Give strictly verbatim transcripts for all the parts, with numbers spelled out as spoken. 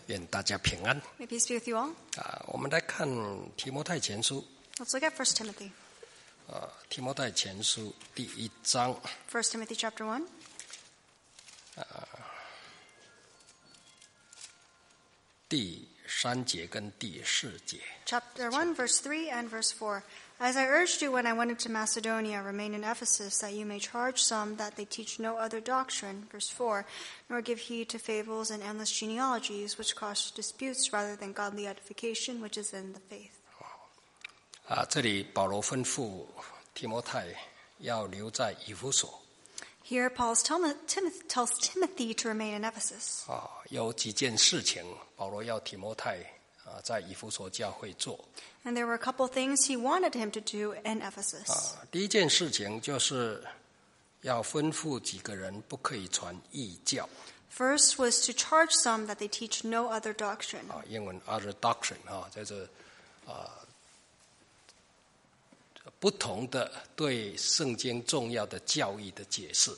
愿大家平安。 May peace be with you all. 啊，我们来看提摩太前书， Let's look at First Timothy. 啊，提摩太前书第一章， First Timothy chapter one, 第三节跟第四节。 chapter one, verse three and verse four. As I urged you when I went into Macedonia, remain in Ephesus, that you may charge some that they teach no other doctrine, verse four, nor give heed to fables and endless genealogies, which cause disputes rather than godly edification, which is in the faith. 啊，这里保罗吩咐提摩太要留在以弗所。 Here, Paul tells Timothy to remain in Ephesus. 啊，有几件事情，保罗要提摩太啊在以弗所教会做。 And there were a couple things he wanted him to do in Ephesus. 啊，第一件事情就是要吩咐几个人不可以传异教。 First was to charge some that they teach no other doctrine. 啊，英文 other doctrine 啊，这是啊不同的对圣经重要的教义的解释。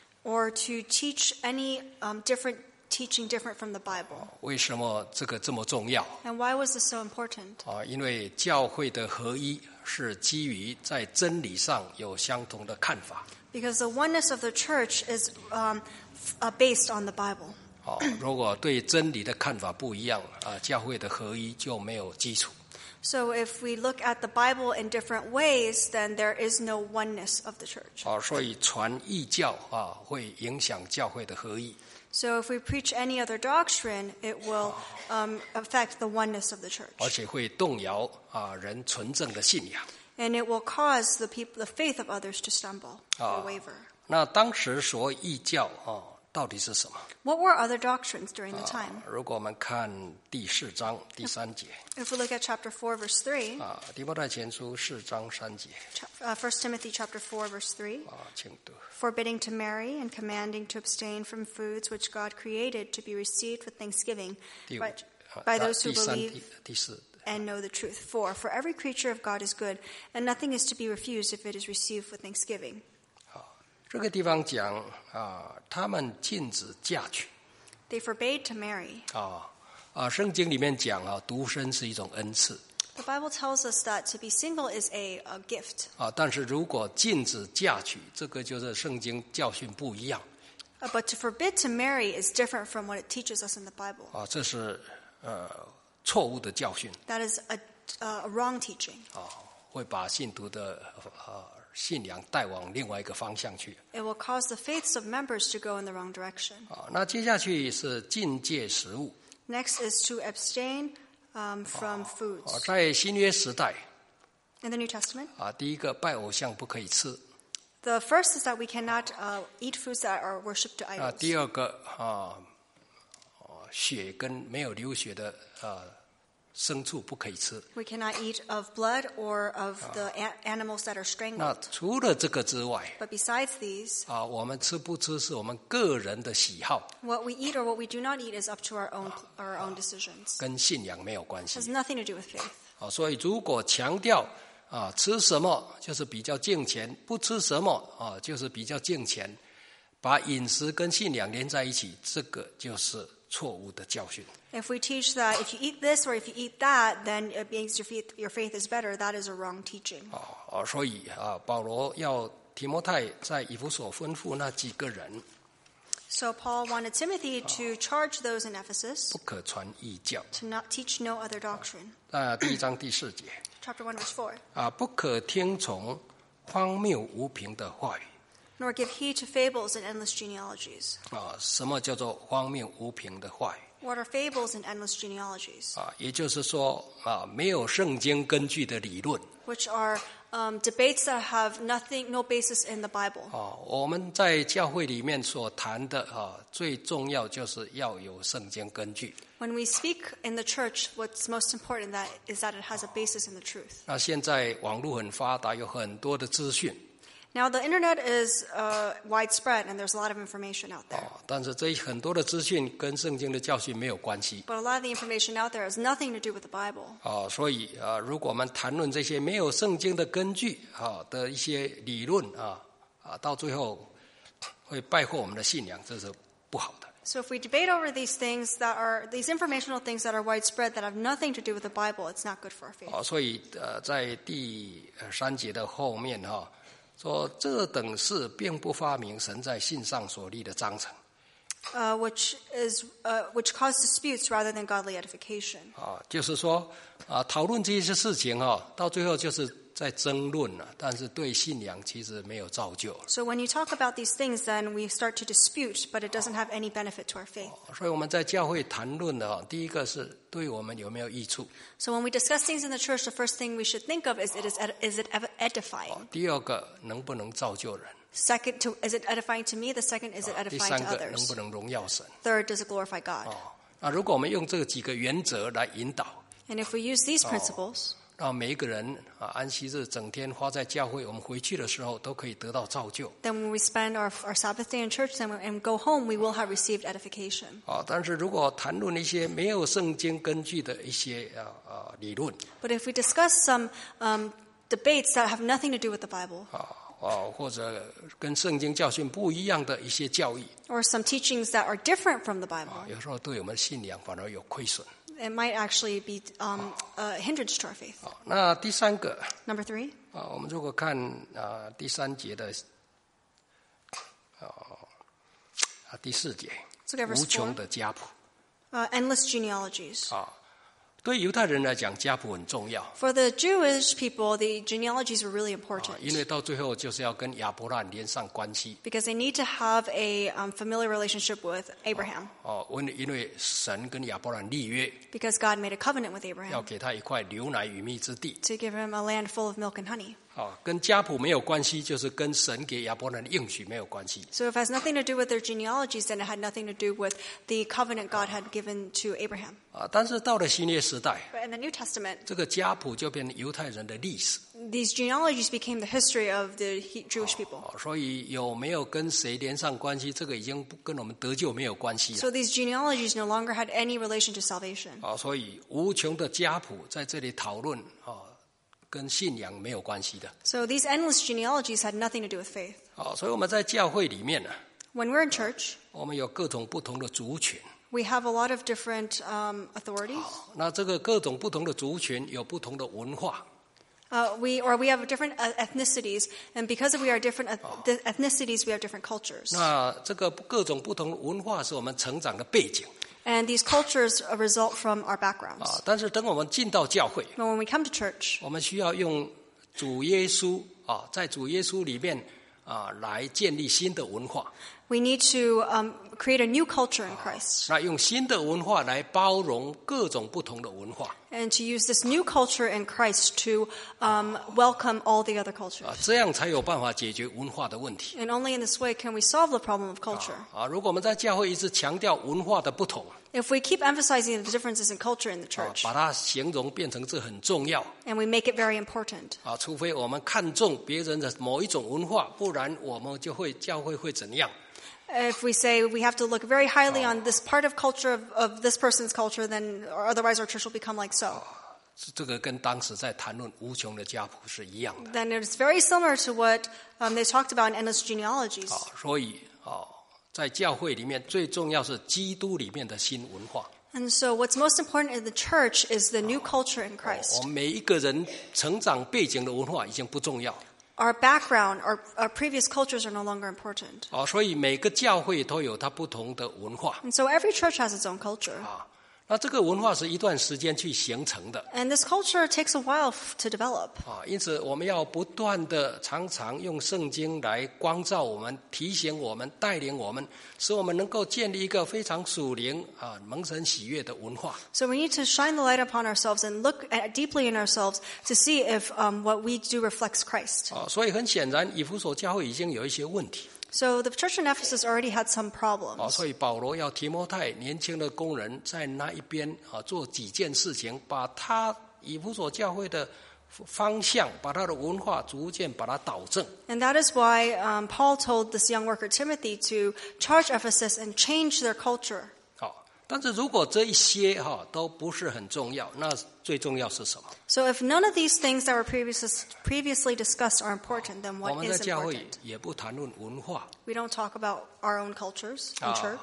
Or to teach any um, different teaching different from the Bible. 为什么这个这么重要？ And why was this so important? 啊，因为教会的合一是基于在真理上有相同的看法。 Because the oneness of the church is um, f- uh, based on the Bible. 啊，如果对真理的看法不一样，啊，教会的合一就没有基础。 So if we look at the Bible in different ways, then there is no oneness of the church. 啊，所以传异教啊，会影响教会的合一。 So if we preach any other doctrine, it will um, affect the oneness of the church. 而且会动摇啊人纯正的信仰。 And it will cause the people, the faith of others to stumble or waver. 那当时所谓异教啊，到底是什么？ What were other doctrines during the time? 如果我们看第四章第三节 If we look at chapter four, verse three, 啊，提摩太前书四章三节 uh, First Timothy chapter four, verse three, 啊，请读。 forbidding to marry and commanding to abstain from foods which God created to be received with thanksgiving 第五 by, 啊 by those who 第三 believe 第第四 and know the truth. Four, for every creature of God is good, and nothing is to be refused if it is received with thanksgiving. 这个地方讲啊，他们禁止嫁娶 They forbade to marry. 啊啊，圣经里面讲啊，独身是一种恩赐 The Bible tells us that to be single is a, a gift. 啊，但是如果禁止嫁娶，这个就是圣经教训不一样 Uh, but to forbid to marry is different from what it teaches us in the Bible. 啊，这是呃错误的教训 That is a, a wrong teaching. 啊，会把信徒的呃信仰带往另外一个方向去 It will cause the faiths of members to go in the wrong direction. 啊。那接下去是禁戒食物 Next is to abstain um, from 啊， foods. 在新约时代 In the New Testament, 啊，第一个拜偶像不可以吃 the first is that we cannot uh, eat foods that are worshipped to 啊， idols. 第二个啊，哦血跟没有流血的啊牲畜不可以吃。 We cannot eat of blood or of the a- animals that are 那 strangled. 除了这个之外 But besides these, 啊，我们吃不吃是我们个人的喜好， what we eat or what we do not eat is up to our own our own decisions. 跟信仰没有关 It has 系 nothing to do with faith. 啊。所以如果强调啊吃什么就是比较敬虔，不吃什么啊就是比较敬虔，把饮食跟信仰连在一起，这个就是错误的教训。 If we teach that if you eat this or if you eat that, then it means your faith, your faith is better, that is a wrong teaching. 啊啊，所以啊，保罗要提摩太在以弗所吩咐那几个人 So Paul wanted Timothy to charge those in Ephesus 不可传异教。 to not teach no other doctrine. 啊，第一章第四节 Chapter one, verse four. 啊，不可听从荒谬无凭的话语 Nor give heed to fables and endless genealogies. 啊。什么叫做荒谬无凭的话语 What are fables and endless genealogies? 啊？也就是说啊，没有圣经根据的理论 Which are um, debates that have nothing, no basis in the Bible. 啊。我们在教会里面所谈的啊，最重要就是要有圣经根据。 When we speak in the church, what's most important that is that it has a basis in the truth. 那现在网络很发达，有很多的资讯 Now, the internet is uh, widespread, and there's a lot of information out there. 啊，但是这很多的资讯跟圣经的教训没有关系 But a lot of the information out there has nothing to do with the Bible. 啊。所以啊，如果我们谈论这些没有圣经的根据啊的一些理论啊啊，到最后会败坏我们的信仰，这是不好的。 So if we debate over these things that are, these informational things that are widespread that have nothing to do with the Bible, it's not good for our faith. 啊，所以呃，在第三节的后面哈、啊，说这等事并不发明神在信上所立的章程。 Uh, which is uh, which cause disputes rather than godly edification. 啊，就是说啊，讨论这些事情哈、啊，到最后就是在争论了，但是对信仰其实没有造就。 So when you talk about these things, then we start to dispute, but it doesn't have any benefit to our faith. 所以我们在教会谈论的啊，第一个是对我们有没有益处。 So when we discuss things in the church, the first thing we should think of is, it is, ed- is it edifying? 第二个能不能造就人？ Second, to, is it edifying to me? The second, is it 第 edifying 三 to 个能 others? 不能荣耀神？ Third, does it glorify God? 哦，那如果我们用这几个原则来引导， And if we use these principles, 让每一个人啊安息日整天花在教会，我们回去的时候都可以得到造就。 then when we spend our, our Sabbath day in church then, and go home, we will have received edification. 啊，但是如果谈论一些没有圣经根据的一些啊啊理论， But if we discuss some um, debates that have nothing to do with the Bible, 啊啊或者跟圣经教训不一样的一些教义， or some teachings that are different from the Bible, 啊，有时候对我们信仰反而有亏损。 it might actually be um, a hindrance to our faith. 啊，那第三个 Number three, 啊，我们如果看啊第三节的啊啊第四节， let's look at verse 无穷 four. 的家谱 Uh, endless genealogies. 啊，对犹太人来讲，家谱很重要。 For the Jewish people, the genealogies were really 啊 important 因为到最后就是要跟亚伯拉罕连上关系 because they need to have a um, familiar relationship with Abraham 哦，因为因为神跟亚伯拉罕立约， because God made a covenant with 要 Abraham 给他一块流奶与蜜之地 to give him a land full of milk and honey. 啊，跟家谱没有关系，就是跟神给亚伯拉罕的应许没有关系 So if it has nothing to do with their genealogies, then it had nothing to do with the covenant God had given to Abraham. 啊。但是到了新约时代， But in the New Testament, 这个家谱就变成犹太人的历史 these genealogies became the history of the He- Jewish people. 啊，所以有没有跟谁连上关系，这个已经不跟我们得救没有关系了 So these genealogies no longer had any relation to salvation. 啊。所以无穷的家谱在这里讨论啊，跟信仰没有关系的 So these endless genealogies had nothing to do with faith. 啊。所以我们在教会里面呢、 When we're in church, 我们有各种不同的族群。 we have a lot of different um, authorities. 那这个各种不同的族群有不同的文化 Uh, we or we have different uh, ethnicities, and because we are different eth- the ethnicities, we have different cultures. 那这个各种不同的文化是我们成长的背景 And these cultures uh, result from our backgrounds. 啊。但是等我们进到教会， But when we come to church, 我们需要用主耶稣啊，在主耶稣里面啊来建立新的文化。 we need to um, create a new culture in Christ, 那用新的文化来包容各种不同的文化 and to use this new culture in Christ to um, welcome all the other cultures. 啊，这样才有办法解决文化的问题 And only in this way can we solve the problem of culture. 啊。如果我们在教会一直强调文化的不同 If we keep emphasizing the differences in culture in the 啊， church, 把它形容变成这很重要 and we make it very important, 啊，除非我们看重别人的某一种文化，不然我们就会教会会怎样？ if we say we have to look very highly on this part of culture of, of this person's culture, then or otherwise our church will become like so. 这个跟当时在谈论无穷的家谱是一样的 Then it's very similar to what um, they talked about in endless genealogies. 啊。所以啊，在教会里面最重要是基督里面的新文化。 And so what's most important in the church is the new culture in 我 Christ. 们每一个人成长背景的文化已经不重要 Our background, our, our previous cultures are no longer important. 啊，所以每个教会都有它不同的文化 And so every church has its own culture. 啊。那这个文化是一段时间去形成的 And this culture takes a while f- to develop. 啊，因此我们要不断的常常用圣经来光照我们、提醒我们、带领我们，使我们能够建立一个非常属灵啊、蒙神喜悦的文化。 So we need to shine the light upon ourselves and look at, deeply in ourselves to see if um, what we do reflects Christ. 啊，所以很显然，以弗所教会已经有一些问题 So the church in Ephesus already had some 啊， problems. 所以保罗要提摩太年轻的工人在那一边啊做几件事情，把他以弗所教会的方向，把他的文化逐渐把它导正。 And that is why um, Paul told this young worker Timothy to charge Ephesus and change their culture. 好，但是如果这一些哈都不是很重要，那最重要是什么？ So if none of these things that were previously, previously discussed are important, then 我 what 们在 is 教会 important? 也不谈论文化 We don't talk about our own cultures in 啊 church. 我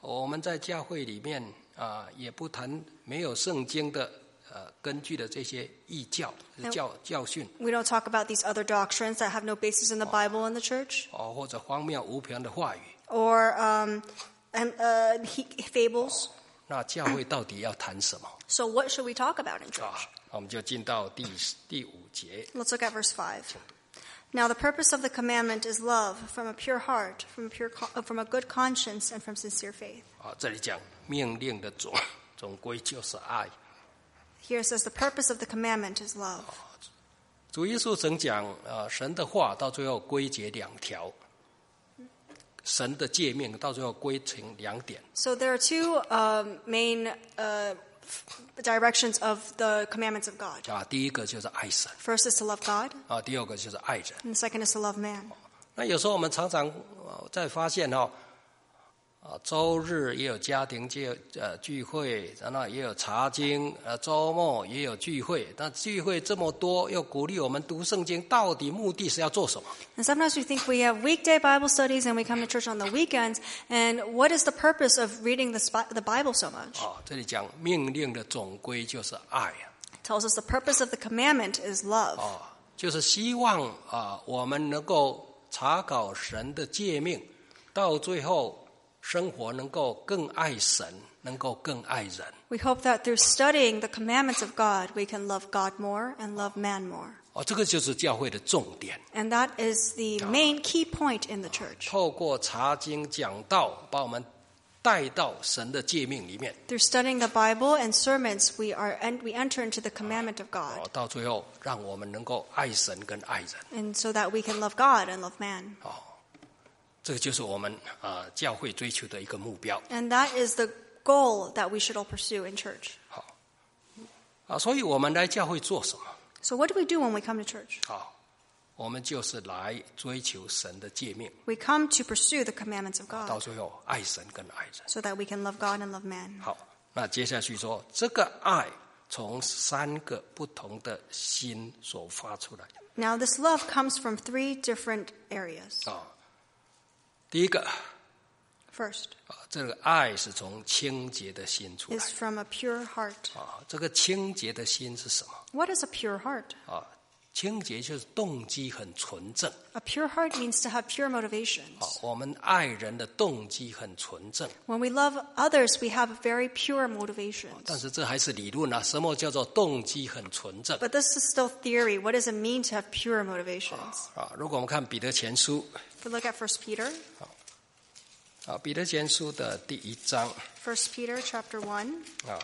我们在教会里面啊，也不谈没有圣经的呃根据的这些异教教教训。 We don't talk about these other doctrines that have no basis in the Bible and the church. 哦，或者荒谬无凭的话语。 Or um, and uh, fables. 那教会到底要谈什么？ So what should we talk about in 啊 church?， 我们就进到第第五节。 Let's look at verse five. Now the purpose of the commandment is love from a pure heart, from a pure, co- from a good conscience, and from sincere faith. 啊，这里讲命令的总总归就是爱。 Here it says the purpose of the commandment is love. 主耶稣曾讲，呃，神的话到最后归结两条，神的诫命到最后归成两点。 So there are two um, main uh, directions of the commandments of God. 啊，第一个就是爱神， First is to love God, 啊，第二个就是爱人。 and the second is to love man. 那有时候我们常常呃在发现哦，啊，周日也有家庭聚呃聚会，然后也有查经，呃，周末也有聚会。那聚会这么多，又鼓励我们读圣经，到底目的是要做什么？ And sometimes we think we have weekday Bible studies and we come to church on the weekends. And what is the purpose of reading the, spi- the Bible so much? 啊，这里讲命令的总归就是爱啊， It tells us the purpose of the commandment is love. 啊，就是希望啊我们能够查考神的诫命，到最后生活能够更爱神，能够更爱人。 We hope that through studying the commandments of God, we can love God more and love man more. 哦，这个就是教会的重点。 And that is the main key point in the church. 透过查经讲道，把我们带到神的诫命里面。 Through studying the Bible and sermons, we are and we enter into the commandment of 哦 God, 到最后让我们能够爱神跟爱人。 and so that we can love God and love man. 哦，这个就是我们啊、呃、教会追求的一个目标。 And that is the goal that we should all pursue in church. 好，啊，所以我们来教会做什么？ So what do we do when we come to church? 好，我们就是来追求神的诫命， We come to pursue the commandments of 到 God 最后爱神跟爱人。 so that we can love God and love man. 好，那接下去说，这个爱从三个不同的心所发出来的。 Now this love comes from three different areas. 啊，第一个 First 啊，这个爱是从清洁的心出来 is from a pure heart. 啊。这个清洁的心是什么 What is a pure heart? 啊？清洁就是动机很纯正 A pure heart means to have pure motivations. 啊。我们爱人的动机很纯正， When we love others, we have very pure motivations. 但是这还是理论啊。什么叫做动机很纯正 But this is still theory. What does it mean to have pure motivations? 啊？如果我们看彼得前书 If we look at First Peter, 啊，彼得前书的第一章 First Peter chapter one, 啊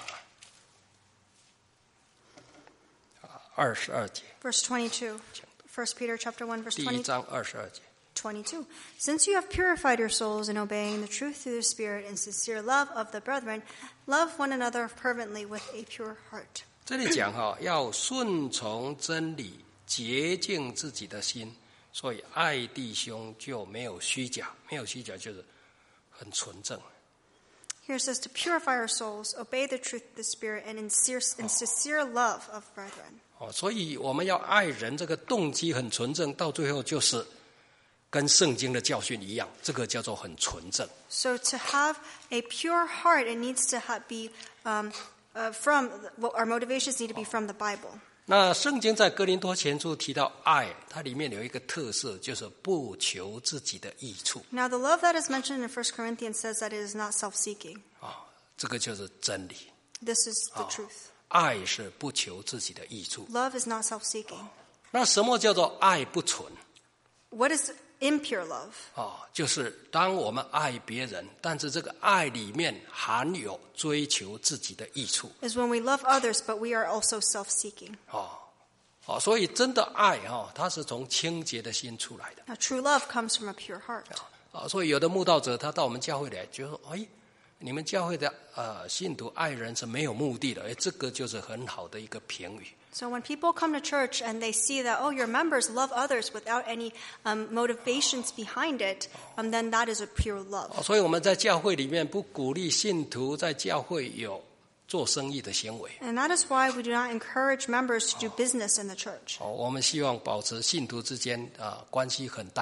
啊二十二节， verse twenty-two. First Peter chapter one, verse 第一 twenty. 章二十二节。 twenty-two. Since you have purified your souls in obeying the truth through the Spirit and sincere love of the brethren, love one another fervently with a pure heart. 这里讲哈、要顺从真理，洁净自己的心，所以爱弟兄就没有虚假，没有虚假就是很纯正。 Here it says to purify our souls, obey the truth of the Spirit, and in sincere, in sincere love of brethren. 哦，所以我们要爱人，这个动机很纯正，到最后就是跟圣经的教训一样，这个叫做很纯正。 So to have a pure heart, it needs to have, be um, uh, from, well, our motivations need to be from the Bible. 那圣经在哥林多前书提到爱，它里面有一个特色，就是不求自己的益处 Now, the love that is mentioned in First Corinthians says that it is not self-seeking. 啊，这个就是真理。 This is the truth. 爱是不求自己的益处。 Love is not self-seeking. 那什么叫做爱不纯？ What is impure love? 啊，就是当我们爱别人，但是这个爱里面含有追求自己的益处 Is when we love others, but we are also self-seeking. 啊啊，所以真的爱哈，它是从清洁的心出来的 Now, true love comes from a pure heart. 啊。所以有的慕道者他到我们教会来，就说：“哎，你们教会的呃信徒爱人是没有目的的。”哎，这个就是很好的一个评语。 So when people come to church and they see that, oh, your members love others without any um, motivations behind it, um, then that is a pure love. 啊，所以我们在教会里面不鼓励信徒在教会有做生意的行为。 And that is why we do not encourage members to do business in the church. 哦，我们希望保持信徒之间啊、关系很单纯。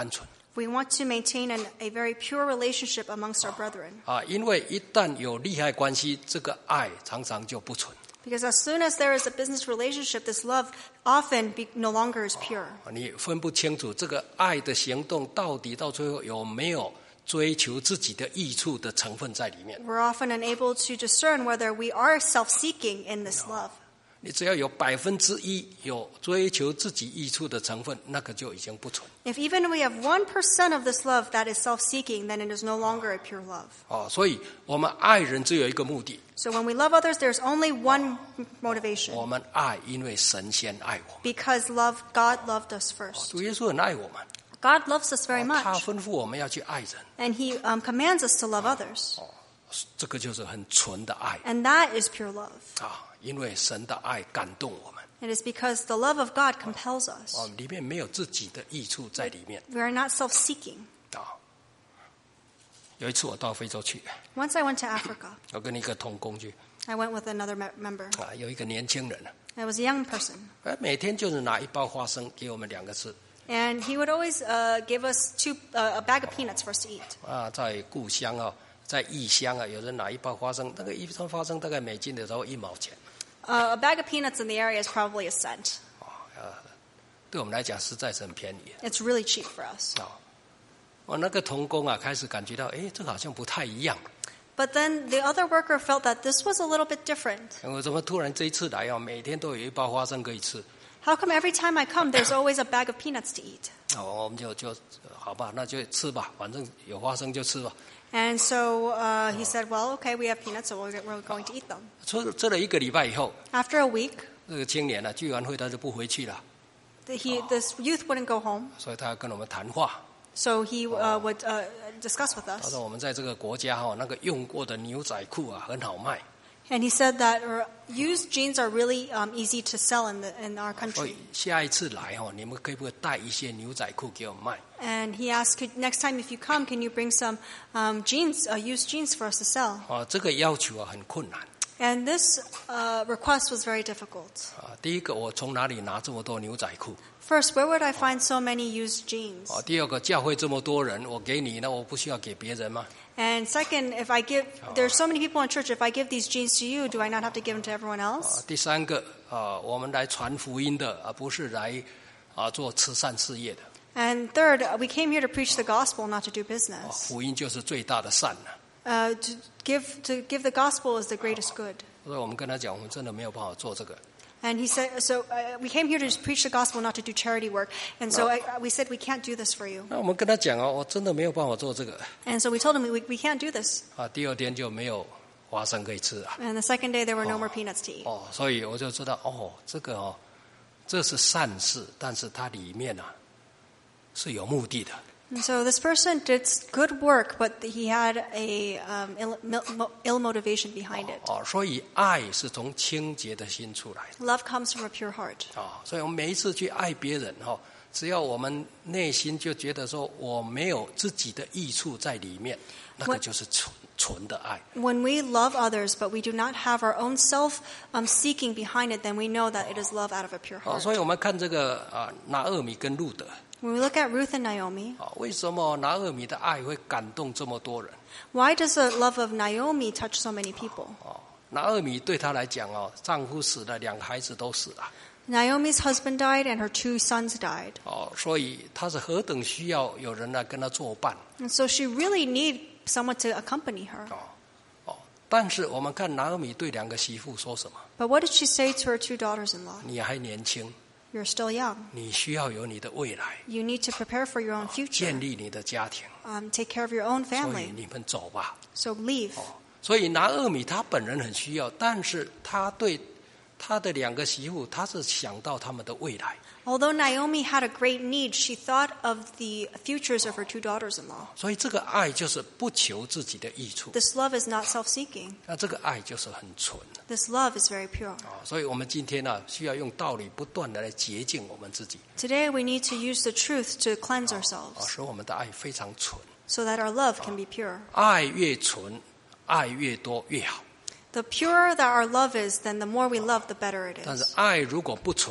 We want to maintain an, a very pure relationship amongst our brethren. 啊，因为一旦有利害关系，这个爱常常就不纯。 Because as soon as there is a business relationship, this love often be, no longer is pure. 你分不清楚这个爱的行动到底到最后有没有追求自己的益处的成分在里面。 We're often unable to discern whether we are self-seeking in this love. 你只要有百分之一有追求自己益处的成分，那个就已经不纯。 If even we have one percent of this love that is self-seeking, then it is no longer a pure love. 哦，所以我们爱人只有一个目的， So when we love others, there's only one motivation. 我们爱，因为神先爱我们。 Because love, God loved us first. 主耶稣很爱我们， God loves us very 他 much. 吩咐我们要去爱人， And He um, commands us to love others. 这个就是很纯的爱 And that is pure love. 啊！因为神的爱感动我们， It is because the love of God compels us. 哦，里面没有自己的益处在里面 We are not self-seeking. 啊。有一次我到非洲去， Once I went to Africa. 我跟一个同工去 I went with another me- member. 啊，有一个年轻人， I was a young person. 哎，每天就是拿一包花生给我们两个吃 And he would always uh, give us two, uh, a bag of peanuts for us to eat. 啊。在故乡啊，在异乡啊，有人拿一包花生，那个一包花生大概美金的时候一毛钱， Uh, a bag of peanuts in the area is probably a cent. 对我们来讲实在是很便宜 It's really cheap for us. 啊。我那个同工啊，开始感觉到，哎，这个好像不太一样。 But then the other worker felt that this was a little bit different. 我怎么突然这一次来啊，每天都有一包花生可以吃？ How come every time I come, there's always a bag of peanuts to eat? 哦，我们就就好吧，那就吃吧，反正有花生就吃吧。 And so uh, he said, well, okay, we have peanuts, so we're, we're going to eat them. 吃吃了一个礼拜以后， After a week, 这个青年呢、啊，聚完会他就不回去了， the, he, this youth wouldn't go home. 所以他要跟我们谈话。 So he uh, would uh, discuss with 他 us. 说我们在这个国家哈、哦，那个用过的牛仔裤啊很好卖， And he said that uh, used jeans are really um, easy to sell in, the, in our 所以 country. 下一次来哦，你们可不可以带一些牛仔裤给我们卖？ And he asked, could, next time if you come, can you bring some um, jeans, uh, used jeans for us to sell? 啊，这个要求啊很困难 And this uh, request was very difficult. 啊。第一个，我从哪里拿这么多牛仔裤？ First, where would I find so many used jeans? 啊，第二个，教会这么多人，我给你，那我不需要给别人吗？ And second, if I give, there's so many people in church, if I give these jeans to you, do I not have to give them to everyone 啊 else?， 第三个啊，我们来传福音的，而不是来啊做慈善事业的。 And third, we came here to preach the gospel, not to do 啊， business. 福音就是最大的善了。 Uh, to give to give the gospel is the greatest good. 所以我们跟他讲，我们真的没有办法做这个。 And he said, so uh, we came here to just preach the gospel, not to do charity work. And so I, we said, we can't do this for you. 那我们跟他讲哦，我真的没有办法做这个 And so we told him, we, we can't do this. 啊。第二天就没有花生可以吃啊。 And the second day, there were no more peanuts to eat. 哦，所以我就知道哦，这个哦，这是善事，但是它里面啊是有目的的。 And so this person did good work, but he had a um, ill, mo- ill motivation behind it. 哦，所以爱是从清洁的心出来的 Love comes from a pure heart. 啊、所以我们每一次去爱别人哈、哦，只要我们内心就觉得说我没有自己的益处在里面，那个就是纯纯的爱。 When we love others, but we do not have our own self um, seeking behind it, then we know that it is love out of a pure 哦， heart. 所以我们看这个啊，拿俄米跟路德 When we look at Ruth and Naomi, 啊，为什么拿俄米的爱会感动这么多人？ why does the love of Naomi touch so many people? 哦，拿俄米对她来讲哦，丈夫死了，两个孩子都死了。 Naomi's husband died and her two sons died. 哦，所以她是何等需要有人来跟她作伴 And so she really needed someone to accompany her. 哦哦。但是我们看拿俄米对两个媳妇说什么？ But what did she say to her two daughters-in-law? 你还年轻， You're still young. 你需要有你的未来， You need to prepare for your own 建 future. 立你的家庭， Um, take care of your own 所以 family. 你们走吧。 So leave. 所以拿俄米她本人很需要，但是她对她的两个媳妇，她是想到他们的未来。 Although Naomi had a great need, she thought of the futures of her two daughters-in-law. 所以这个爱就是不求自己的益处， This love is not self-seeking. 那这个爱就是很纯 This love is very pure. 啊。所以我们今天呢，需要用道理不断的来洁净我们自己 Today we need to use the truth to cleanse 啊， ourselves 使我们的爱非常纯。 so that our love can be pure. 爱越纯，爱越多越好。 The purer that our love is, then the more we love, the better it 但是 is. 爱如果不纯，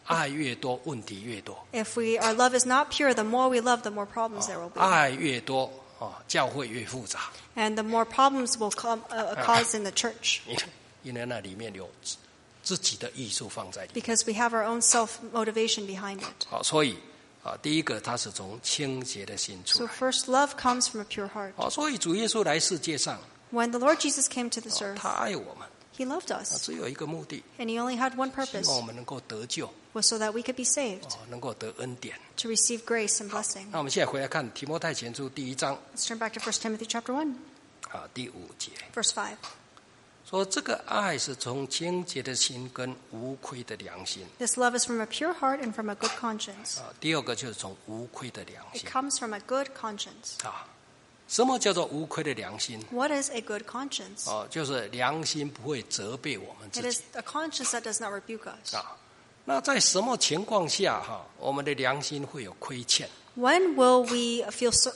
爱越多，问题越多。 If we our love is not pure, the more we love, the more problems there will be. 爱越多，啊，教会越复杂。 And the more problems will come, uh, cause in the church. 因为因为那里面有自自己的艺术放在里面。 Because we have our own self-motivation behind it. 好，所以啊，第一个它是从清洁的心出 So 来。 first, love comes from a pure heart. 好，所以主耶稣来世界上， When the Lord Jesus came to this 哦 earth, 他爱我们， He loved 啊 us. 只有一个目的， And He only had one 希 purpose, 望我们能够得救， was so that we could be saved, 哦，能够得恩典。 to receive grace and blessing. 那我们现在回来看提摩太前书第一章 Let's turn back to First Timothy chapter one, 啊第五节， verse five. 说这个爱是从清洁的心跟无愧的良心 This love is from a pure heart and from a good conscience. 啊。第二个就是从无愧的良 It 心 comes from a good conscience. 啊。什么叫做无愧的良心？ What is a good conscience? 哦，就是良心不会责备我们 It 自 is 己 a conscience that does not rebuke us. 啊。那在什么情况下哈，我们的良心会有亏欠？ When will we feel so,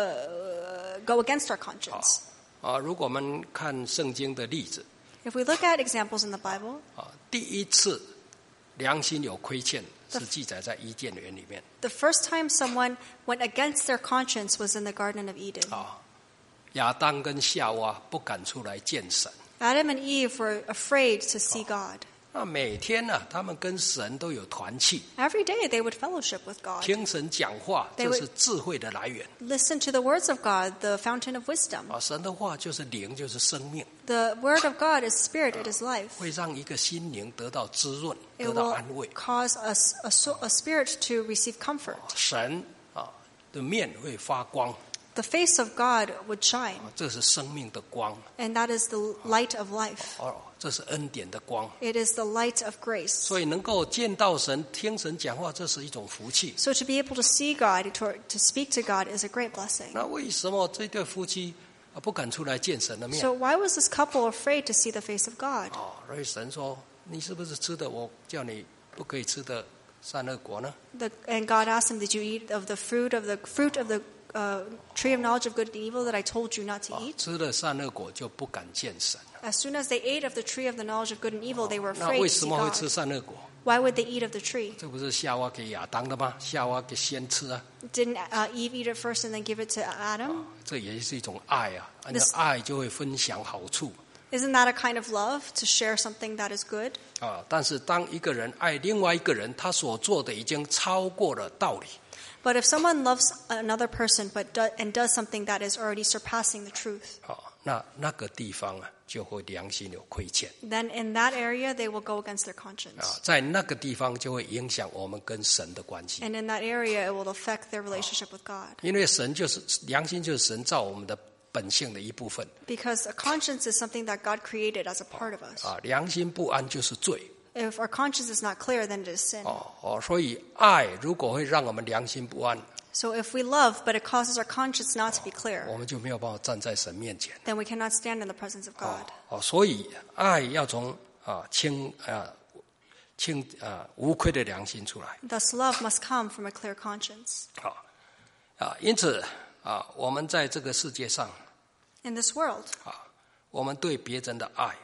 uh, go against our conscience? 啊，如果我们看圣经的例子 If we look at examples in the Bible, 啊，第一次良心有亏欠是记载在伊甸园里面 the first time someone went against their conscience was in the Garden of Eden. 啊。亚当跟夏娃不敢出来见神， Adam and Eve were afraid to see God. 那每天呢、啊，他们跟神都有团契， Every day they would fellowship with God, 听神讲话， They 这 would- 是智慧的来源 listen to the words of God, the fountain of wisdom. 啊。神的话就是灵，就是生命， The word of God is spirit, it is life. 会让一个心灵得到滋润， It 得到 will 安慰。 cause a, a, soul- a spirit to receive comfort. 神啊的面会发光， The face of God would shine, 啊这是生命的光 and that is the light of life. 哦，这是恩典的光。 It is the light of grace. 所以能够见到神、听神讲话，这是一种福气。 So to be able to see God, to, to speak to God is a great blessing. 那为什么这对夫妻啊不敢出来见神的面？ So why was this couple afraid to see the face of God? 哦，所以神说：“你是不是吃的我叫你不可以吃的善恶果呢 The, and God asked him, "Did you eat of the fruit of the fruit of the uh, tree of knowledge of good and evil that I told you not to 啊 eat?" 吃了善恶果就不敢见神了。 As soon as they ate of the tree of the knowledge of good and evil, they were 那 afraid 为 to 什 see 么会吃 God. 善恶果？ Why would they eat of the tree? 这不是夏娃给亚当的吗？夏娃给先吃啊， Didn't uh, Eve eat it first and then give it to Adam? 这也是一种爱啊。那 This- 爱就会分享好处 Isn't that a kind of love, to share something that is good? 啊。但是当一个人爱另外一个人，他所做的已经超过了道理 But if someone loves another person but do, and does something that is already surpassing the truth, 啊，那那个地方啊就会良心有亏欠 then in that area they will go against their conscience. 啊，在那个地方就会影响我们跟神的关系。 And in that area, it will affect their relationship with God. 因为神就是良心，就是神造我们的本性的一部分 Because a conscience is something that God created as a part of us. 啊。良心不安就是罪 If our conscience is not clear, then it is sin. 哦哦，所以爱如果会让我们良心不安， So if we love, but it causes our conscience not to be clear, 我们就没有办法站在神面前 then we cannot stand in the presence of 哦 God. 哦。所以爱要从啊清啊清啊无愧的良心出来 Thus, love must come from a clear conscience. 啊啊。因此啊，我们在这个世界上 In this world, 啊，我们对别人的爱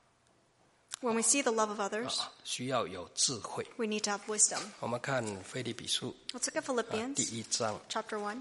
when we see the love of others, 啊需要有智慧。 we need to have wisdom. 我们看腓立比书 Let's look at 啊第 Philippians 一章 chapter one.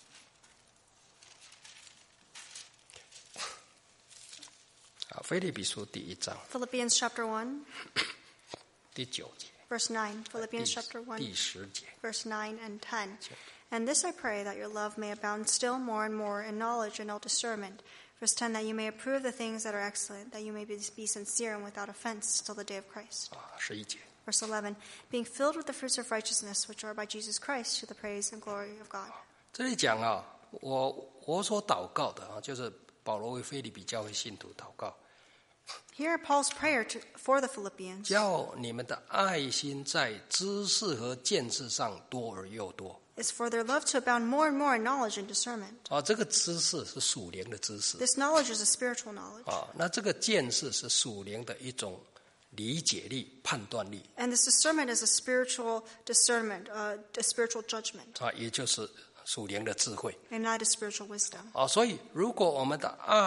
啊，腓立比书第一章 Philippians chapter one, 第九节 verse nine. 第 Philippians chapter one, 第十节 verse nine and ten. And this I pray, that your love may abound still more and more in knowledge and all discernment. Verse ten, that you may approve the things that are excellent, that you may be, be sincere and without offense till the day of Christ. 啊，十一节 Verse eleven, being filled with the fruits of righteousness, which are by Jesus Christ, to the praise and glory of God. 这里讲啊，我我所祷告的啊，就是保罗为腓立比教会信徒祷告， Here Paul's prayer to, for the Philippians, 叫你们的爱心在知识和见识上多而又多。 is for their love to abound more and more in knowledge and discernment. 啊，这个知识是属灵的知识 This knowledge is a spiritual knowledge. 啊，那这个见识是属灵的一种理解力、判断力 And this discernment is a spiritual discernment, uh, a spiritual judgment. 啊，也就是属灵的智慧 And that is spiritual wisdom. 啊。所以，如果我们的爱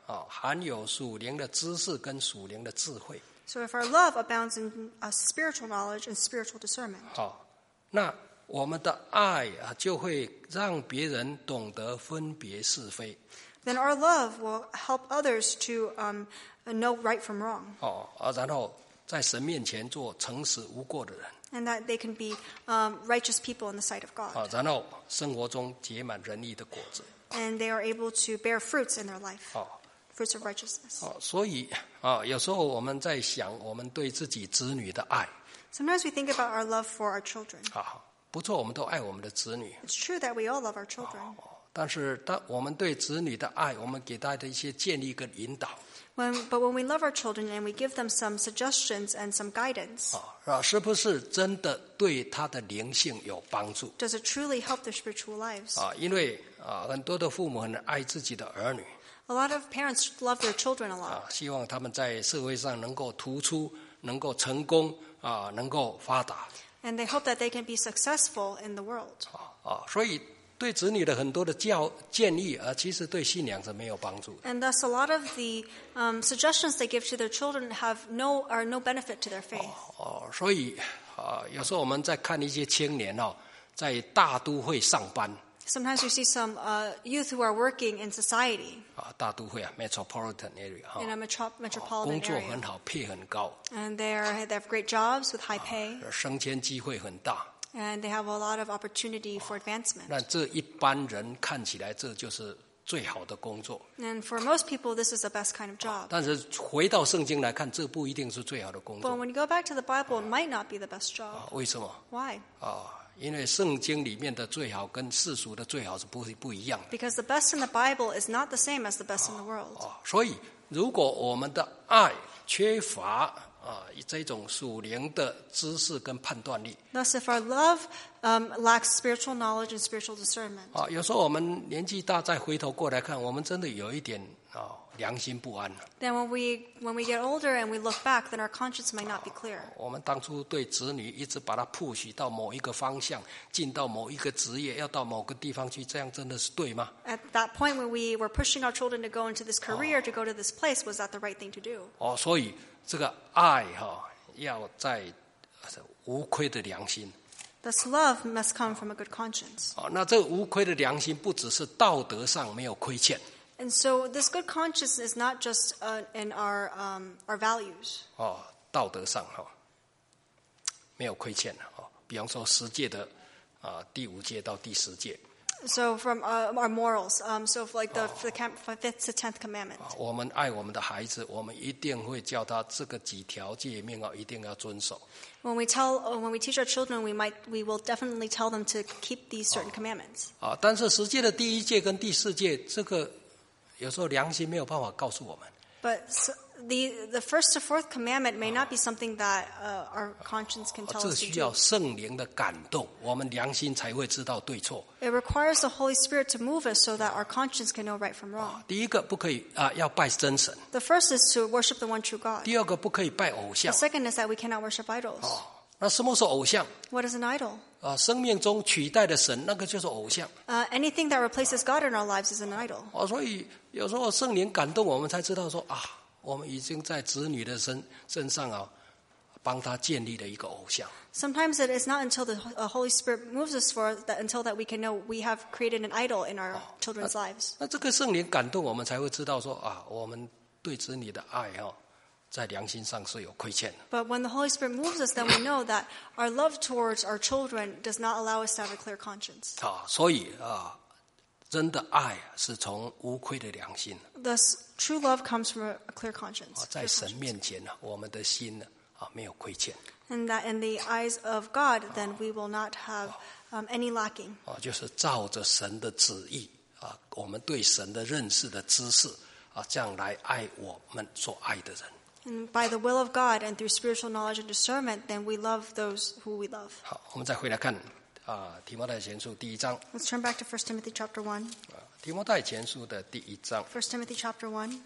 啊，含有属灵的知识跟属灵的智慧。 So if our love abounds in uh, spiritual knowledge and spiritual discernment, 好，那我们的爱啊，就会让别人懂得分别是非。 then our love will help others to um, know right from wrong, 哦，啊，然后在神面前做诚实无过的人。 and that they can be um, righteous people in the sight of God, 啊，然后生活中结满仁义的果子。 and they are able to bear fruits in their life, 哦， fruits of righteousness. 哦，所以啊，有时候我们在想我们对自己子女的爱。 Sometimes we think about our love for our children. 啊，不错，我们都爱我们的子女。 It's true that we all love our children. 但是当我们对子女的爱，我们给他的一些建议跟引导， When, but when we love our children and we give them some suggestions and some guidance, 啊，是不是真的对他的灵性有帮助？ does it truly help their spiritual lives? 啊，因为啊，很多的父母很爱自己的儿女， A lot of parents love their children a lot. 啊，希望他们在社会上能够突出，能够成功，啊，能够发达， And they hope that they can be successful in the world. 啊啊，所以对子女的很多的教建议啊，其实对信仰是没有帮助的。 And thus, a lot of the um, suggestions they give to their children have no are no benefit to their faith. 哦，所以啊，有时候我们在看一些青年哦，在大都会上班。 Sometimes we see some uh, youth who are working in society 啊，大都会啊 ，metropolitan area 哈 in，a metro- 工 metropolitan 作很 area, 好，配很高， and they are they have great jobs with high pay, 升迁机会很大。 and they have a lot of opportunity for advancement. 那这一般人看起来这就是最好的工作， And for most people, this is the best kind of job. 但是回到圣经来看，这不一定是最好的工 But 作 when you go back to the Bible, it might not be the best job. 啊？为什么 Why? 啊？因为圣经里面的最好跟世俗的最好是不不一样的 Because the best in the Bible is not the same as the best in the world. 啊。所以，如果我们的爱缺乏啊这种属灵的知识跟判断力 Thus, if our love um, lacks spiritual knowledge and spiritual discernment, 啊，有时候我们年纪大再回头过来看，我们真的有一点啊良心不安了。 then when we when we get older and we look back, then our conscience might not be clear. 我们当初对子女一直把他 push 到某一个方向，进到某一个职业，要到某个地方去，这样真的是对吗？ At that point when we were pushing our children to go into this career, to go to this place, was that the right thing to do? 哦，所以这个爱哈、要在无亏的良心。 Thus, love must come from a good conscience. 哦，那这个无亏的良心不只是道德上没有亏欠， And so, this good conscience is not just uh, in our um, our values. 哦，道德上哈、没有亏欠哦。比方说十诫的啊、第五诫到第十诫， So, from uh, our morals. Um, so, for like the, the cam- fifth to tenth commandment. 啊我们爱我们的孩子，我们一定会叫他这个几条诫命啊，一定要遵守。 When we tell, uh, when we teach our children, we might, we will definitely tell them to keep these certain commandments. 啊，但是十诫的第一诫跟第四诫，这个有时候良心没有办法告诉我们。 But so the the first to fourth commandment may not be something that uh, our conscience can 啊 tell 这 us to 需要 do. 圣灵的感动，我们良心才会知道对错。 It requires the Holy Spirit to move us so that our conscience can know right from wrong. 第一个不可以啊，要拜真神； The first is to worship the one true God. 第二个不可以拜偶 The 像。 second is that we cannot worship idols. 哦，那什么是偶像？ What is an idol? 啊，生命中取代的神，那个就是偶像。 Uh, anything that replaces God in our lives is an idol. 哦，所以有时候圣灵感动我们，才知道说啊，我们已经在子女的身身上啊，帮他建立了一个偶像。 Sometimes it is not until the uh, Holy Spirit moves us for that until that we can know we have created an idol in our children's lives. 那这个圣灵感动我们，才会知道说啊，我们对子女的爱哈、在良心上是有亏欠的。 But when the Holy Spirit moves us, then we know that our love towards our children does not allow us to have a clear conscience. 啊，所以啊，真的爱是从无愧的良心 Thus, true love comes from a, a clear 啊 conscience. 在 clear 神 conscience. 面前呢，我们的心呢啊没有亏欠 And that in the eyes of God, then we will not have um, any lacking. 啊，就是照着神的旨意啊，我们对神的认识的知识啊，这样来爱我们所爱的人。 And by the will of God and through spiritual knowledge and discernment, then we love those who we love. 好，我们再回来看啊，提摩太前书第一章 Let's turn back to First Timothy chapter one. 啊，提摩太前书的第一章 First Timothy chapter one,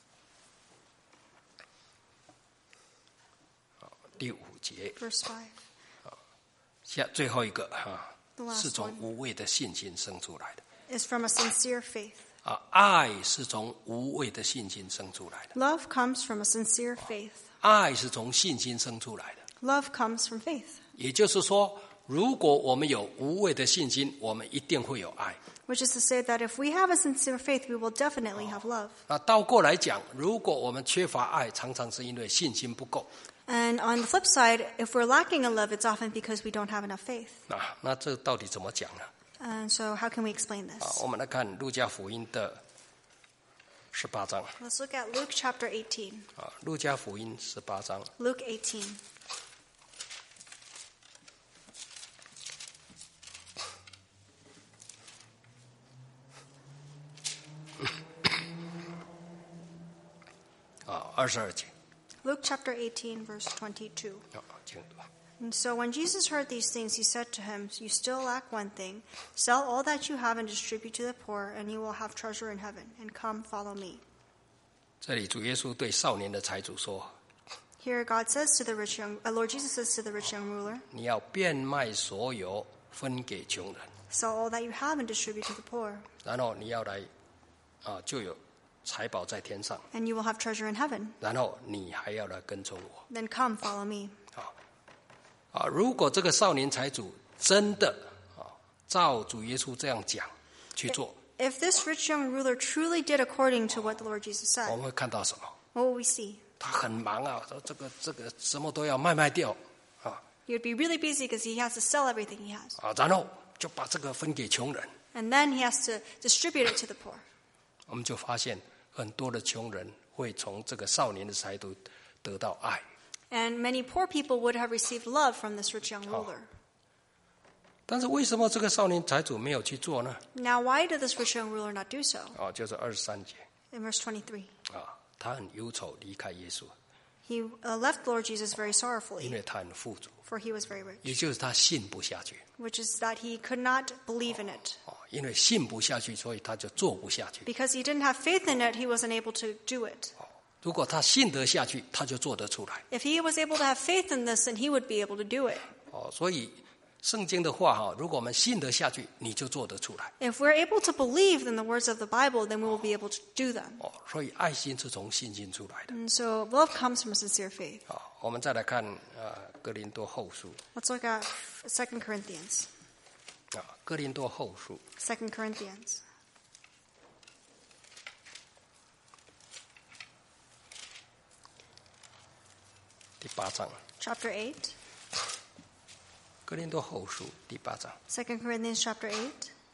第五节 verse five. 下最后一个哈、 The last 是从 one. 无畏的信心生出来的。 Is from a sincere faith. 啊，爱是从无畏的信心生出来的。 Love comes from a sincere faith. 爱是从信心生出来的。 Love comes from faith. 也就是说，如果我们有无畏的信心，我们一定会有爱。 Which is to say that if we have a sincere faith, we will definitely have love. 那倒过来讲，如果我们缺乏爱，常常是因为信心不够。 And on the flip side, if we're lacking in love, it's often because we don't have enough faith. 啊，那这到底怎么讲呢？ And so how can we explain 啊， this? 我们来看路加福音的十八章。 Let's look at Luke chapter eighteen. 啊，路加福音十八章。 Luke eighteen. 啊，二十二节。 Luke chapter eighteen, verse twenty-two. 啊，请读。 And so when Jesus heard these things, he said to him, You still lack one thing. Sell all that you have and distribute to the poor, and you will have treasure in heaven. And come, follow me. 这里主耶稣对少年的财主说 Here God says to the rich young, uh, Lord Jesus says to the rich young ruler, 你要变卖所有，分给穷人， Sell all that you have and distribute to the poor, 然后你要来啊，就有财宝在天上， and you will have treasure in heaven. 然后你还要来跟从我。 Then come, follow me. 啊，如果这个少年财主真的啊，照主耶稣这样讲去做， If this rich young ruler truly did according to what the Lord Jesus 我 said, 们会看到什么？ what will we see? 他很忙啊，说这个这个什么都要卖卖掉啊 He would be really busy because he has to sell everything he has. 啊，然后就把这个分给穷人。 And then he has to distribute it to the poor. 我们就发现很多的穷人会从这个少年的财主得到爱。 And many poor people would have received love from this rich young ruler. 但是为什么这个少年财主没有去做呢？ Now, why did this rich young ruler not do so? 啊，就是二十三节 In verse twenty-three, 啊，他很忧愁离开耶稣， he uh, left Lord Jesus very 因 sorrowfully, 为他很富足， for he was very rich, 也就是他信不下去。 which is that he could not believe in it. 哦，因为信不下去，所以他就做不下去。 Because he didn't have faith in it, he wasn't able to do it. 如果他信得下去，他就做得出来。 If he was able to have faith in this, then he would be able to do it. 哦，所以圣经的话哈，如果我们信得下去，你就做得出来。 If we're able to believe in the words of the Bible, then we will be able to do them. 哦，所以爱心是从信心出来的。 And so love comes from a sincere faith. 啊，我们再来看呃哥林多后书 Let's look at Second Corinthians. 啊，哥林多后书 Second Corinthians. 第八章， Chapter eight. 哥林多后书第八章 Second Corinthians chapter eight,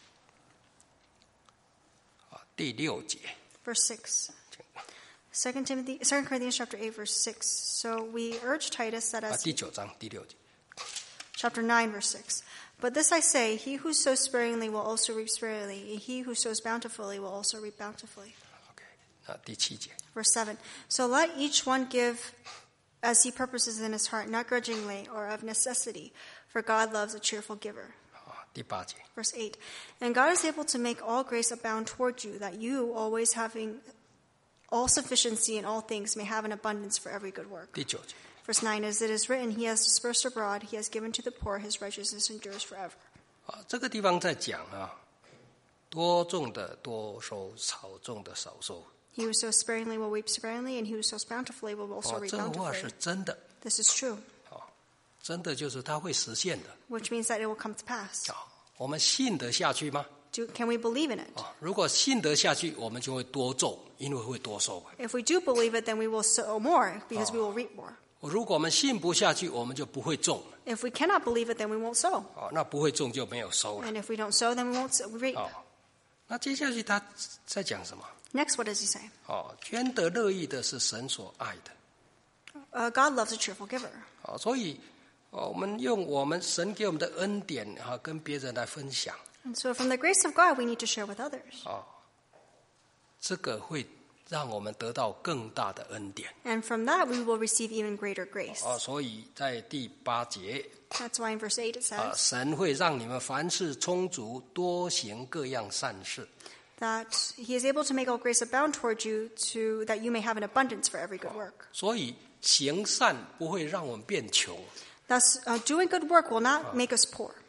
啊第六节， verse six. 请 Second Timothy, Second Corinthians chapter eight, verse six. So we urge Titus that 啊 as 第九章第六节， chapter nine, verse six. But this I say, he who sows sparingly will also reap sparingly, and he who sows bountifully will also reap bountifully. OK， 那第七节， Verse seven. So let each one give as he purposes in his heart, not grudgingly or of necessity, for God loves a cheerful giver. 啊第八节， Verse eight. And God is able to make all grace abound toward you, that you, always having all sufficiency in all things, may have an abundance for every good work. 第九节， Verse nine. As it is written, he has dispersed abroad, he has given to the poor, his righteousness endures forever. 啊这个地方在讲啊，多种的多收，少种的少收。 He who sows sparingly will reap sparingly, and he who sows bountifully will also 哦， reap 这个话 bountifully. 是真的， This is true, 真的就是它会实现的 which means that it will come to pass. 啊。我们信得下去吗？ Do, can we believe in it? 啊，如果信得下去，我们就会多种，因为会多收。 If we do believe it, then we will sow more, because we will reap more. 如果我们信不下去，我们就不会种 If we cannot believe it, then we won't sow. 啊，那不会种就没有收了 And if we don't sow, then we won't sow- reap. 啊。那接下去他在讲什么？ Next, what does he say? 哦，捐得乐意的是神所爱的 Uh, God loves a cheerful giver. 啊，所以哦，我们用我们神给我们的恩典啊，跟别人来分享 And so from the grace of God, we need to share with others. 啊，这个会让我们得到更大的恩典 And from that, we will receive even greater grace. 啊。所以在第八节 That's why in verse eight it 啊， says 神会让你们凡事充足，多行各样善事。 that he is able to make all grace abound toward you, to that you may have an abundance for every good work. 所以行善不会让我们变穷， Thus, uh, doing good work will not make us poor.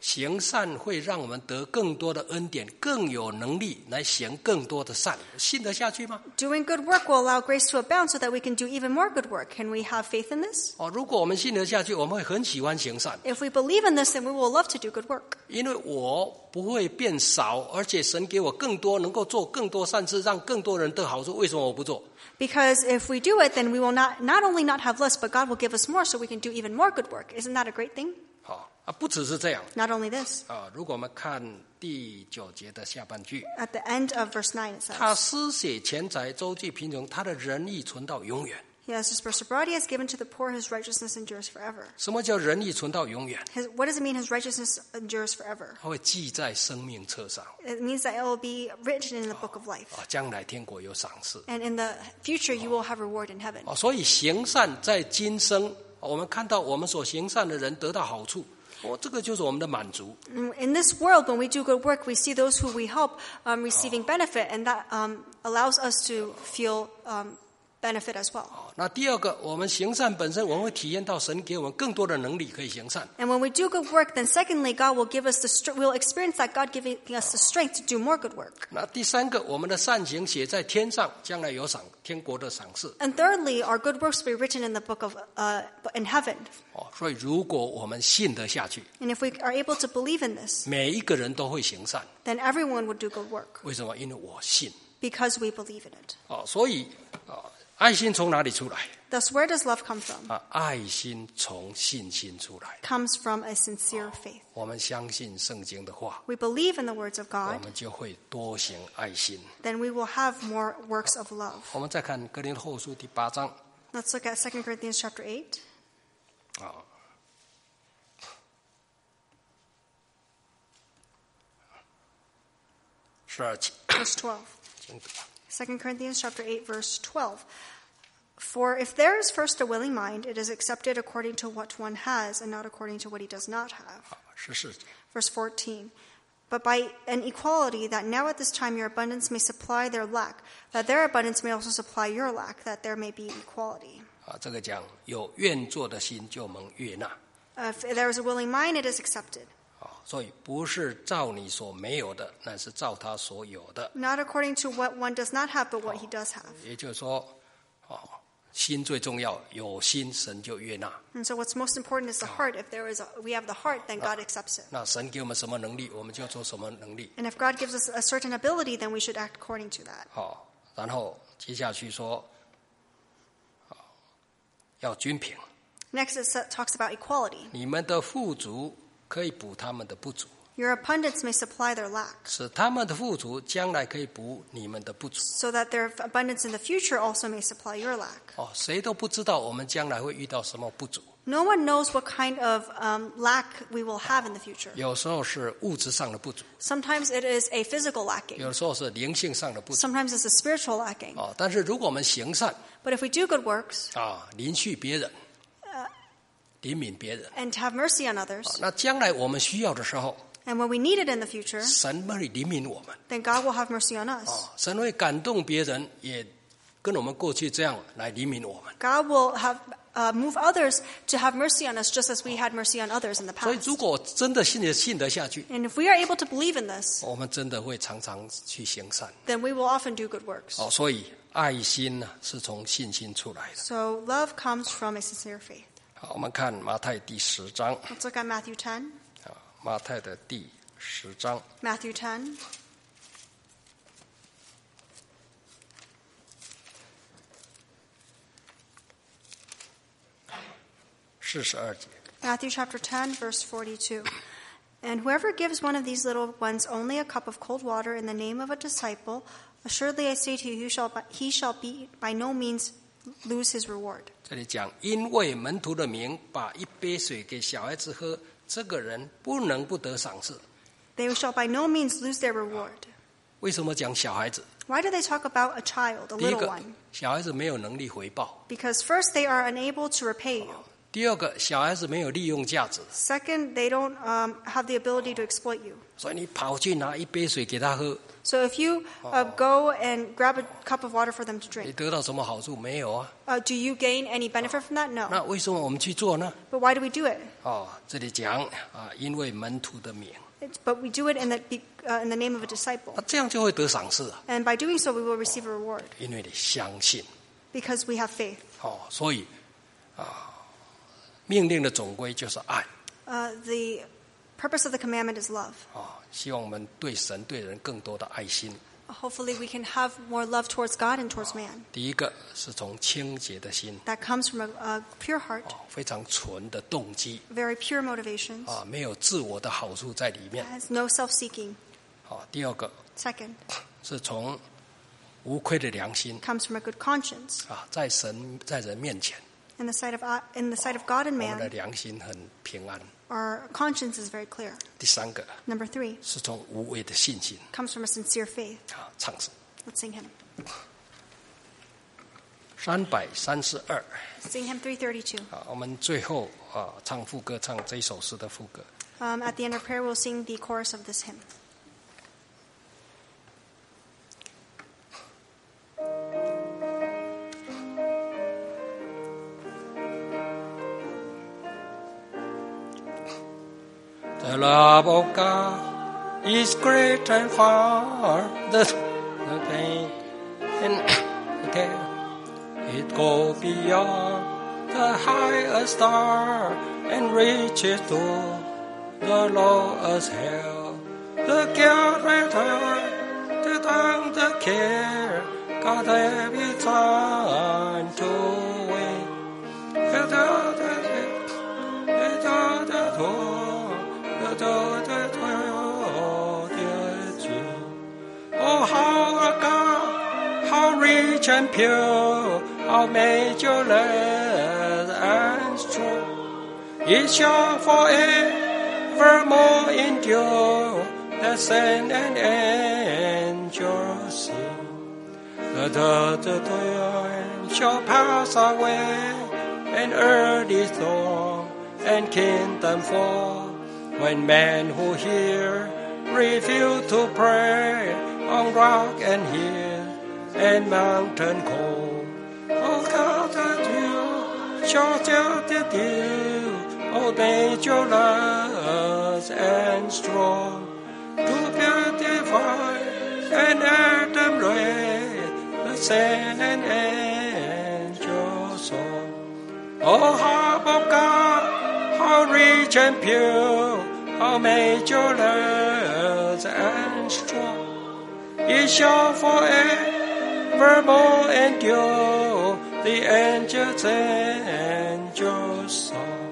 行善会让我们得更多的恩典，更有能力来行更多的善，信得下去吗？ Doing good work will allow grace to abound so that we can do even more good work. Can we have faith in this? 哦，如果我们信得下去，我们会很喜欢行善， If we believe in this, then we will love to do good work. 因为我不会变少，而且神给我更多，能够做更多善事，让更多人得好处。为什么我不做？ Because if we do it, then we will not, not only not have less, but God will give us more so we can do even more good work. Isn't that a great thing? 好啊，不只是这样 Not only this. 啊。如果我们看第九节的下半句， At the end of verse nine, it 他 says, 施舍钱财，周济贫穷，他的仁义存到永远。 Yes, his sobriety has given to the poor, his righteousness endures forever. 什么叫仁义存到永远？ His, what does it mean his righteousness endures forever? 他会记在生命册上 It means that it will be written in the book of life. 啊，将来天国有赏赐 And in the future, you will have reward in heaven. 啊。所以行善在今生，我们看到我们所行善的人得到好处，哦，这个就是我们的满足。 In this world, when we do good work, we see those who we help um, receiving benefit, and that um, allows us to feel um, benefit as well. 啊，那第二个，我们行善本身，我们会体验到神给我们更多的能力可以行善。 And when we do good work, then secondly, God will give us the str- we'll experience that God giving us the strength to do more good work. 那第三个，我们的善行写在天上，将来有赏天国的赏赐。 And thirdly, our good works will be written in the book of uh, in heaven. 哦，所以如果我们信得下去， And if we are able to believe in this, 每一个人都会行善。 then everyone would do good work 为什么？因为我信。 because we believe in it. 哦，所以啊，爱心从哪里出来？ Thus, where does love come from? 啊，爱心从信心出来。 Comes from a sincere faith. 我们相信圣经的话， We believe in the words of 我 God, 们就会多行爱心。 then we will have more works of love. 我们再看哥林多后书第八章 Let's look at Second Corinthians chapter eight, 啊，十二节， verse twelve. 请读 Second Corinthians chapter eight, verse twelve. For if there is first a willing mind, it is accepted according to what one has, and not according to what he does not have. 啊，十四节。 Verse fourteen. But by an equality, that now at this time your abundance may supply their lack, that their abundance may also supply your lack, that there may be equality. 啊，这个讲有愿做的心就蒙悦纳 Uh, if there is a willing mind, it is accepted. 啊，所以不是照你所没有的，乃是照他所有的。 Not according to what one does not have, but what he does have. 也就是说，哦，心最重要，有心神就悦纳。 And so what's most important is the heart. If there is a, we have the heart, then God accepts it. 那神给我们什么能力，我们就做什么能力。 And if God gives us a certain ability, then we should act according to that. 好，然后接下去说，啊，要均平。 Next, it sa- talks about equality. 你们的富足可以补他们的不足， Your abundance may supply their lack, 使他们的富足将来可以补你们的不足。 so that their abundance in the future also may supply your lack. 哦，谁都不知道我们将来会遇到什么不足。 No one knows what kind of um, lack we will have in the future. 有时候是物质上的不足， Sometimes it is a physical lacking. 有时候是灵性上的不足。 Sometimes it's a spiritual lacking. 哦，但是如果我们行善 But if we do good works 啊，怜恤别人，怜悯别人， and have mercy on others, 那将来我们需要的时候， and when we need it in the future, 神会怜悯我们。 then God will have mercy on us. 啊，神会感动别人，也跟我们过去这样来怜悯我们。 God will have uh, move others to have mercy on us, just as we had mercy on others in the 所以， past. 如果真的信得信得下去， And if we are able to believe in this, 我们真的会常常去行善。 then we will often do good works. 哦，所以爱心呢是从信心出来的。 So love comes from a sincere faith. 好，我们看马太第十章 Let's look at Matthew ten. 啊，马太的第十章 Matthew ten, 四十二节。 Matthew chapter ten, verse forty-two. And whoever gives one of these little ones only a cup of cold water in the name of a disciple, assuredly I say to you, he shall, he shall be by no means lose his reward. 这里讲，因为门徒的名把一杯水给小孩子喝，这个人不能不得赏赐。 They shall by no means lose their reward. 为什么讲小孩子？ Why do they talk about a child, a 第一 little 个 one?， 小孩子没有能力回报， Because first they are unable to repay you. 第二个，小孩子没有利用价值， Second, they don't um, have the ability to exploit you. 所以你跑去拿一杯水给他喝， So if you uh, go and grab a cup of water for them to 你 drink, 得到什么好处？没有啊。 uh, do you gain any benefit from that? No. 那为什么我们去做呢？ But why do we do it? 哦，这里讲啊，因为门徒的名， It's, but we do it in the, uh, in the name of a disciple. 那这样就会得赏赐啊， And by doing so, we will receive a reward 因为你相信。 because we have faith. 哦，所以啊，命令的总归就是爱。 Uh, the purpose of the commandment is love. 哦，希望我们对神对人更多的爱心。 Hopefully, we can have more love towards God and towards man. 第一个是从清洁的心， That comes from a, a pure heart, 哦，非常纯的动机， very pure motivations, 啊，没有自我的好处在里面。 has no self-seeking. 好，第二个 Second, 是从无愧的良心， comes from a good conscience. 啊，在神在人面前， In the sight of uh, in the sight of God and 我们的 man, 良心很平安。 our conscience is very clear. 第三个 Number three, 是从无畏的信心， comes from a sincere faith. 啊，唱诗 Let's sing him. 三百三十二。 Sing hymn three thirty-two. 啊，我们最后啊唱副歌，唱这一首诗的副歌。 Um, at the end of prayer, we'll sing the chorus of this hymn. The love of God is great and far the the pain and the care. It goes beyond the highest star and reaches to the lowest hell. The guilt and hurt, the tongue, the care, God every time to wait. The the the the the the the Oh, how God, how rich and pure, how measureless and strong. It shall forevermore endure, the saint and angels sing. The the the time shall pass away, and earth is torn, and kingdom fall. When men who hear refuse to pray on rock and hill and mountain cold, oh God, that you shall tell the dew, oh dangerous and strong, to beautify and Adam raise the saint and angel song. Oh harp of God, how rich and pure, how measureless and strong. It shall forevermore endure, the angels' angels' song.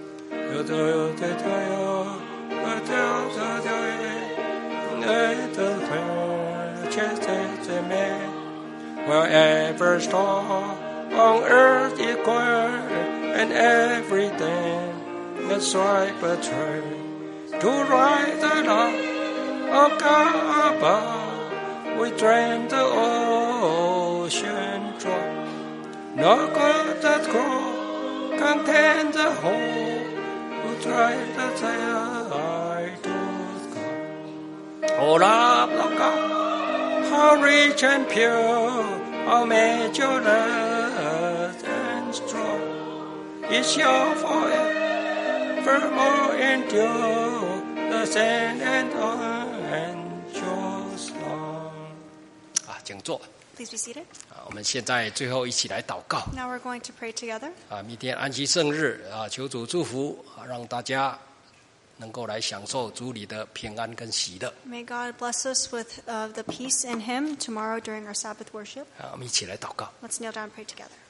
Wherever star on earth equal, and everything must strive a train to ride the love of God above. We drain the ocean dry. No God that grow contain the whole, who drive the tide to God. Oh love of God, how rich and pure, how measureless and strong. It shall forevermore endure, the saint and angels song. 啊，请坐。 Please be seated. 啊，我们现在最后一起来祷告。 Now we're going to pray together. 啊，明天安息圣日啊，求主祝福啊，让大家能够来享受主里的平安跟喜乐。 May God bless us with uh, the peace in Him tomorrow during our Sabbath worship. 啊，我们一起来祷告。 Let's kneel down and pray together.